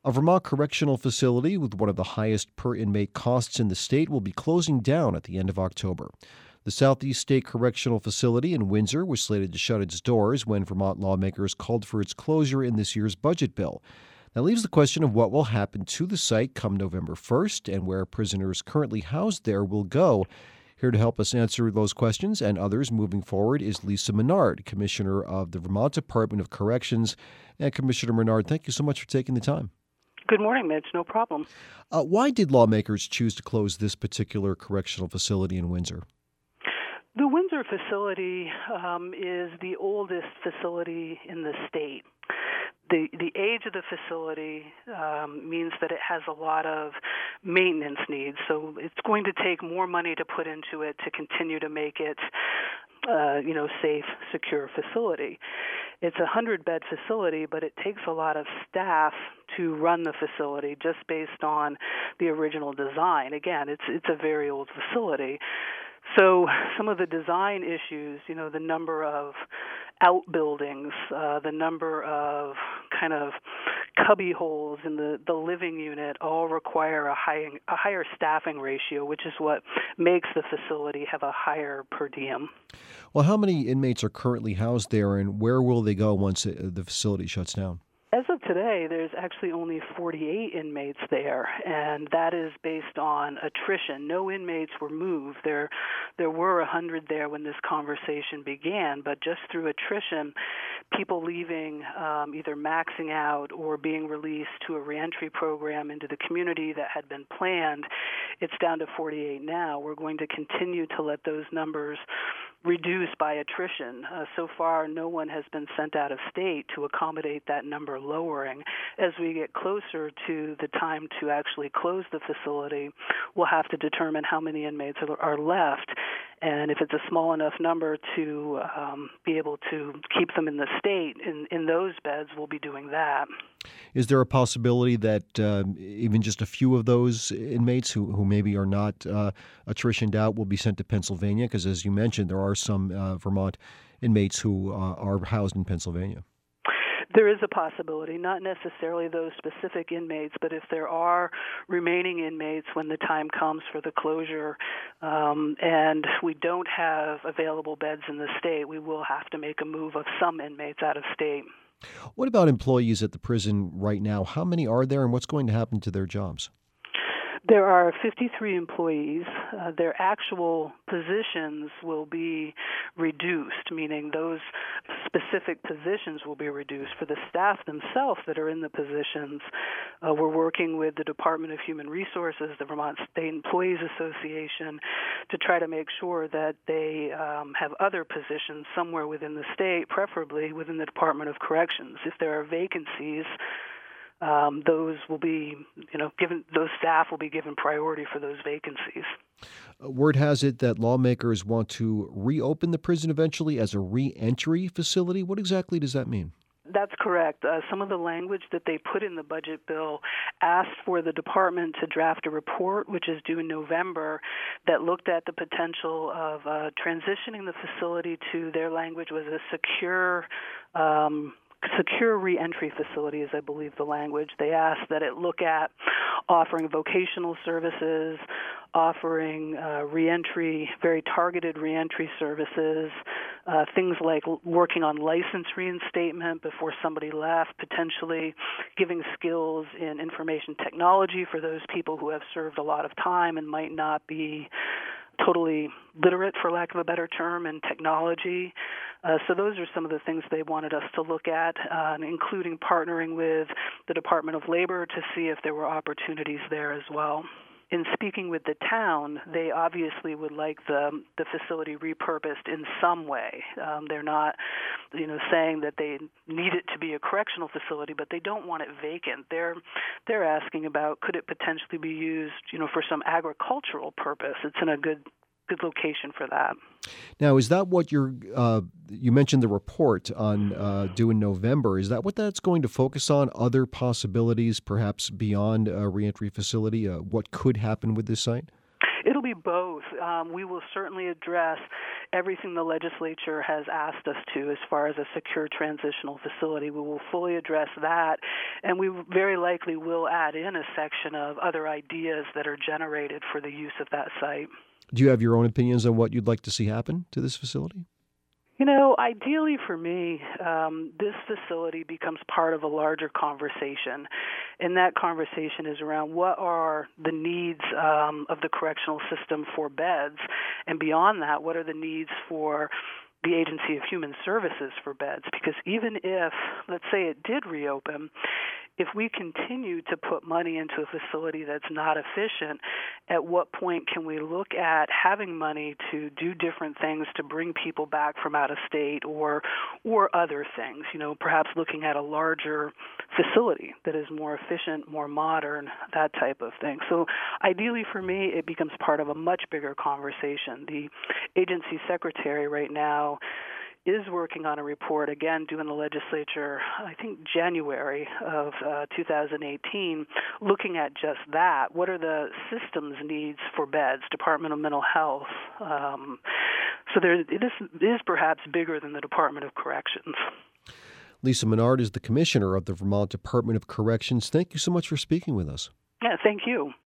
A Vermont correctional facility with one of the highest per inmate costs in the state will be closing down at the end of October. The Southeast State Correctional Facility in Windsor was slated to shut its doors when Vermont lawmakers called for its closure in this year's budget bill. That leaves the question of what will happen to the site come November 1st and where prisoners currently housed there will go. Here to help us answer those questions and others moving forward is Lisa Menard, Commissioner of the Vermont Department of Corrections. And Commissioner Menard, thank you so much for taking the time. Good morning, Mitch. No problem. Why did lawmakers choose to close this particular correctional facility in Windsor? The Windsor facility is the oldest facility in the state. The age of the facility means that it has a lot of maintenance needs, so it's going to take more money to put into it to continue to make it safe, secure facility. It's a 100-bed facility, but it takes a lot of staff to run the facility just based on the original design. Again, it's a very old facility. So some of the design issues, the number of outbuildings, the number of kind of cubby holes in the living unit all require a higher staffing ratio, which is what makes the facility have a higher per diem. Well, how many inmates are currently housed there, and where will they go once the facility shuts down? As of today, there's actually only 48 inmates there, and that is based on attrition. No inmates were moved. There were 100 there when this conversation began, but just through attrition, people leaving, either maxing out or being released to a reentry program into the community that had been planned, it's down to 48 now. We're going to continue to let those numbers reduce by attrition. So far, no one has been sent out of state to accommodate that number lowering. As we get closer to the time to actually close the facility, we'll have to determine how many inmates are left. And if it's a small enough number to be able to keep them in the state, in those beds, we'll be doing that. Is there a possibility that even just a few of those inmates who maybe are not attritioned out will be sent to Pennsylvania? Because as you mentioned, there are some Vermont inmates who are housed in Pennsylvania. There is a possibility, not necessarily those specific inmates, but if there are remaining inmates when the time comes for the closure and we don't have available beds in the state, we will have to make a move of some inmates out of state. What about employees at the prison right now? How many are there, and what's going to happen to their jobs? There are 53 employees. Their actual positions will be reduced, meaning those specific positions will be reduced. For the staff themselves that are in the positions, we're working with the Department of Human Resources, the Vermont State Employees Association, to try to make sure that they have other positions somewhere within the state, preferably within the Department of Corrections. If there are vacancies, those will be, given. Those staff will be given priority for those vacancies. Word has it that lawmakers want to reopen the prison eventually as a re-entry facility. What exactly does that mean? That's correct. Some of the language that they put in the budget bill asked for the department to draft a report, which is due in November, that looked at the potential of transitioning the facility to, their language was a secure reentry facility is, I believe, the language. They asked that it look at offering vocational services, offering reentry, very targeted reentry services, things like working on license reinstatement before somebody left, potentially giving skills in information technology for those people who have served a lot of time and might not be totally literate, for lack of a better term, in technology. So those are some of the things they wanted us to look at, including partnering with the Department of Labor to see if there were opportunities there as well. In speaking with the town, they obviously would like the facility repurposed in some way. They're not, saying that they need it to be a correctional facility, but they don't want it vacant. They're asking about, could it potentially be used, for some agricultural purpose? It's in a good location for that. Now, is that what you mentioned the report on due in November? Is that what that's going to focus on? Other possibilities, perhaps beyond a reentry facility? What could happen with this site? It'll be both. We will certainly address everything the legislature has asked us to as far as a secure transitional facility. We will fully address that, and we very likely will add in a section of other ideas that are generated for the use of that site. Do you have your own opinions on what you'd like to see happen to this facility? Ideally for me, this facility becomes part of a larger conversation, and that conversation is around what are the needs of the correctional system for beds, and beyond that, what are the needs for the Agency of Human Services for beds? Because even if, let's say, it did reopen, if we continue to put money into a facility that's not efficient, at what point can we look at having money to do different things to bring people back from out of state or other things? Perhaps looking at a larger facility that is more efficient, more modern, that type of thing. So ideally for me, it becomes part of a much bigger conversation. The agency secretary right now is working on a report, again, due in the legislature, I think January of 2018, looking at just that. What are the systems needs for beds, Department of Mental Health? So this is perhaps bigger than the Department of Corrections. Lisa Menard is the commissioner of the Vermont Department of Corrections. Thank you so much for speaking with us. Yeah, thank you.